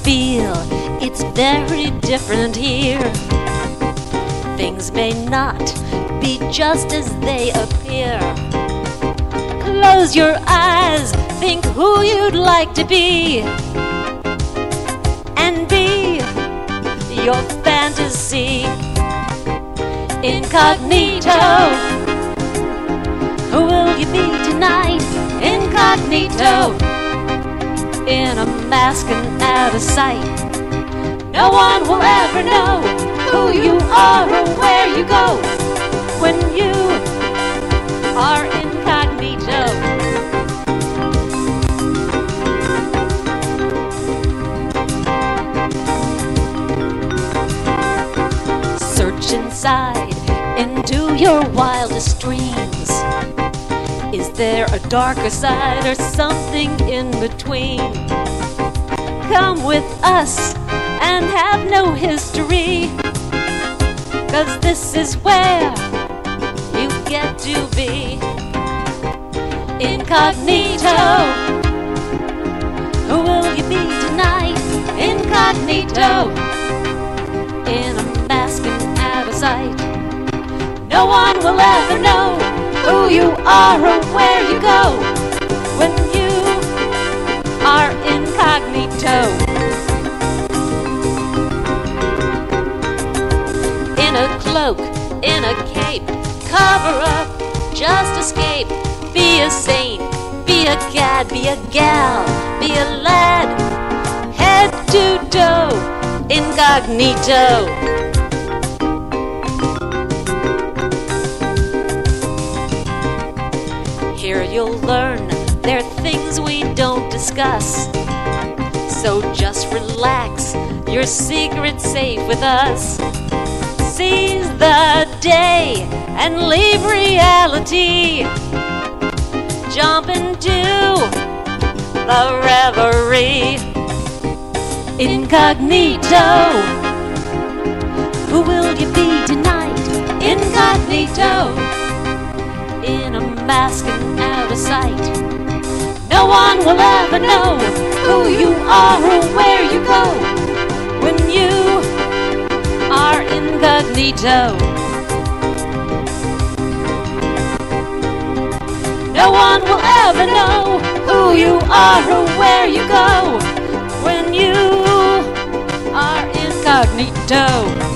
feel it's very different here. Things may not be just as they appear. Close your eyes, think who you'd like to be, and be your fantasy. Incognito, who will you be tonight? Incognito, in a mask and out of sight. No one will ever know who you are or where you go when you are incognito. Search inside into your wildest dreams. Is there a darker side or something in between? Come with us and have no history, 'cause this is where you get to be. Incognito, who will you be tonight? Incognito, in a mask and out of sight. No one will ever know who you are or where you go when you are incognito. In a cloak, in a cape, cover up, just escape. Be a saint, be a cad, be a gal, be a lad, head to toe, incognito. Here you'll learn there are things we don't discuss, so just relax, your secret's safe with us. Seize the day and leave reality. Jump into the reverie. Incognito, who will you be tonight? Incognito, in a mask and out of sight. No one will ever know who you are or where you go when you are incognito. No one will ever know who you are or where you go when you are incognito.